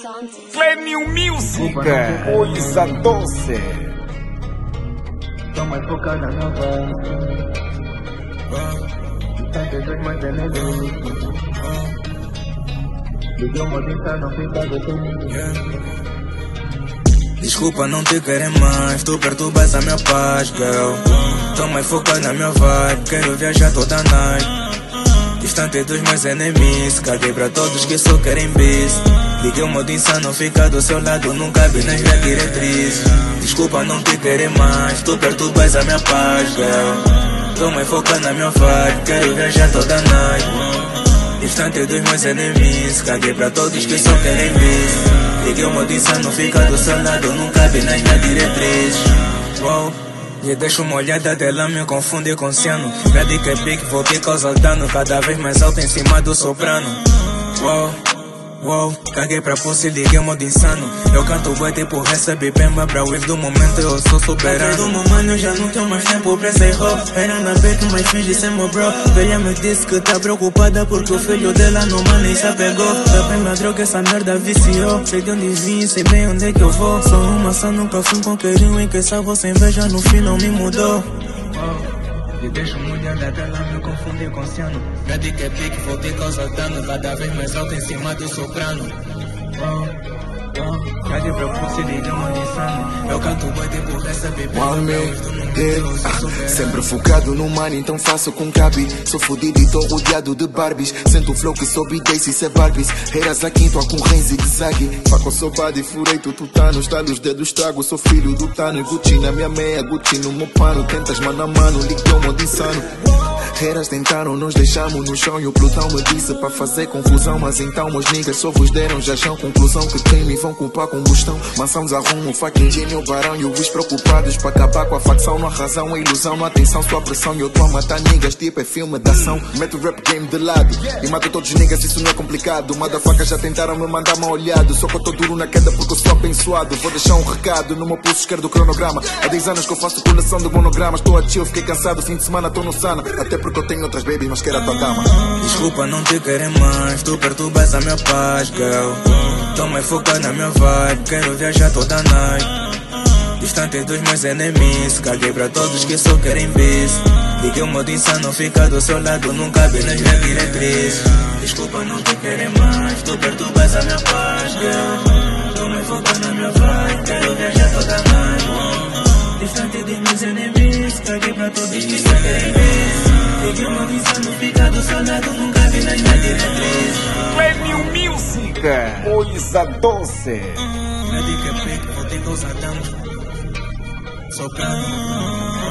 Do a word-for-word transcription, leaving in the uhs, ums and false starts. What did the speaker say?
Clênio Music, coisa doce. Tô mais focada na voz. Tantas vezes mais veneno. Liguei uma vista, não fica de tudo. Desculpa não te querer mais, tu perturbas a minha paz, girl. Tô mais focado na minha vibe, quero viajar toda night. Distante dos meus enemies, caguei pra todos que só querem bis. Liguei o modo insano, ficar do seu lado nunca vi nas minhas diretrizes. Desculpa não te querer mais, tu perturbas a minha paz, girl. Tô mais focado na minha vibe, quero viajar toda night. Distante dos meus enemies, caguei pra todos que só querem bis. Liguei o modo insano, fica do seu lado, nunca vi nas minhas diretrizes. Wow. E deixo uma olhada dela, me confunde com ciano. Minha dica é pique, vou te causar dano. Cada vez mais alto em cima do soprano. Wow, wow, caguei pra pussy, liguei o modo insano. Eu canto bué tipo recebi pemba pra wave do momento, eu sou soberano. Do momento eu já não tenho mais tempo pra ser ho. Era na beat, mas finge ser meu bro. Velha me disse que tá preocupada porque o filho dela no mano e se apegou. Tapei minha droga, essa merda viciou. Sei de onde vim, sei bem onde é que eu vou. Sou uma só, nunca fui com queirinho. E quem sabe você inveja no fim não me mudou. E deixo mulher da tela me confundir com ciano. Minha dica é pique, vou te causar dano. Cada vez mais alto em cima do soprano. Oh, oh, caguei pra pussy, liga modo insano. Eu canto bué tipo recebi One minute, ah, sempre focado no money, então faço com cabi. Sou fodido e tô rodeado de Barbies. Sento o flow que sobe Daisy, cê Barbies. Heiras aqui, tô com Renzi e Zaggy. Faco sou body, furei tu tutano. Estalo os dedos, trago, sou filho do Tano. E Gucci na minha meia, Gucci no meu pano. Tentas mano a mano, liguei o modo insano. Heiras tentaram, nos deixamos no chão. E o Plutão me disse pra fazer confusão. Mas então meus niggas só vos deram já chão. Conclusão que tem me vão culpar combustão. Mansão desarrumo, fucking gênio, barão. E os preocupados pra acabar com a facção. Não há razão, a ilusão, não há atenção, só a pressão. E eu tô a matar niggas, tipo é filme de ação. Meto o rap game de lado e mato todos os niggas, isso não é complicado. Motherfuckers já tentaram me mandar mal olhado. Só que eu tô duro na queda porque eu sou abençoado. Vou deixar um recado no meu pulso esquerdo cronograma. Há dez anos que eu faço coleção de monogramas. Tô a chill, fiquei cansado, fim de semana tô no sana. Até porque eu tenho outras babies, mas quero a tua cama. Desculpa não te querer mais, tu perturbas a minha paz, girl. Tô mais focado na minha vibe, quero viajar toda night. Distante dos meus enemies, caguei pra todos que só querem bis. Liguei o modo insano, fica do seu lado, nunca vi nas minhas diretrizes. Desculpa não te querer mais, tu perturbas a minha paz, girl. Tô mais focado na minha vibe, quero viajar toda night. Distante dos meus enemies, caguei pra todos que só querem bis. Liguei o modo insano, fica do seu lado, nunca vi nas minhas diretrizes. Clênio Music, coisa doce. Minha dica é pique, vou te causar dano. Soprano.